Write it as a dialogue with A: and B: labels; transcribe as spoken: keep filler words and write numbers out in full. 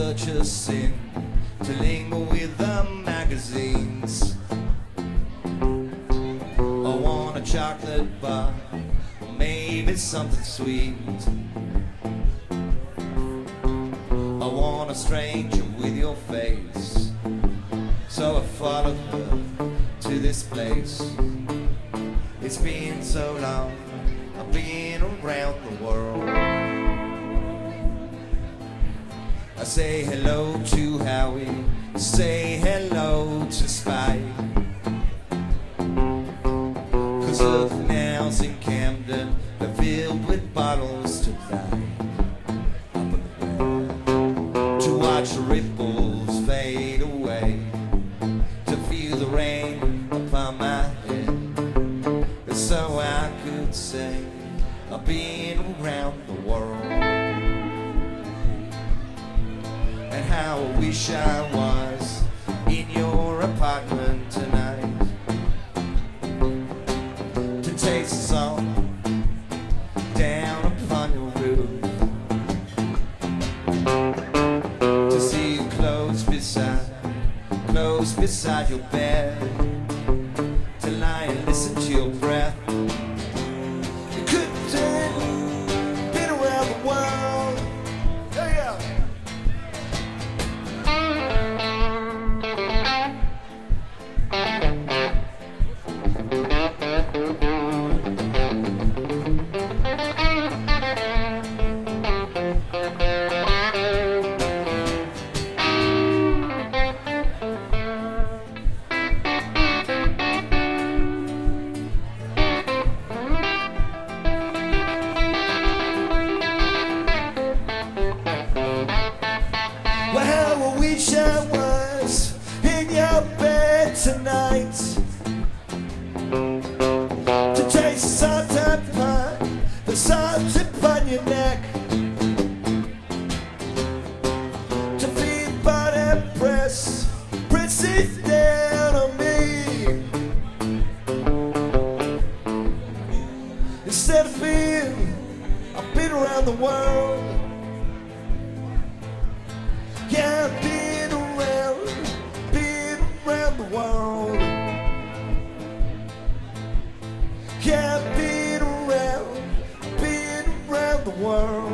A: such a sin to linger with the magazines. I want a chocolate bar, or maybe something sweet. I want a stranger with your face, so I followed her to this place. It's been so long, I've been around the world. I say hello to Howie, say hello to Spike, 'cause the canals in Camden are filled with bottles tonight. Up in the bed to watch the ripples fade away, to feel the rain upon my head. So I could say I've been around the world. And how I wish I was in your apartment tonight, to taste the salt down upon your roof, to see you close beside, close beside your bed, to lie and listen to your breath. You could have been around the world. Oh yeah. Well, I wish I was in your bed tonight, to taste the salt upon, the salt upon your neck, to feel body press, press it down on me, instead of being, I've been around the world. Yeah, I've been around, been around the world. Yeah, I've been around, been around the world.